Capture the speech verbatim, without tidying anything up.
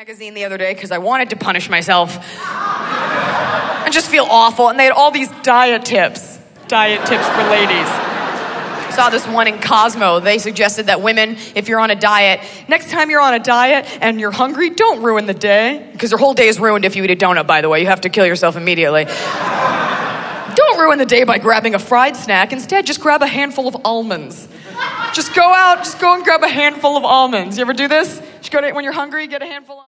magazine the other day because I wanted to punish myself and just feel awful. And they had all these diet tips. Diet tips for ladies. Saw this one in Cosmo. They suggested that women, if you're on a diet, next time you're on a diet and you're hungry, don't ruin the day. Because your whole day is ruined if you eat a donut, by the way. You have to kill yourself immediately. Don't ruin the day by grabbing a fried snack. Instead, just grab a handful of almonds. Just go out, just go and grab a handful of almonds. You ever do this? Just go to, when you're hungry, get a handful of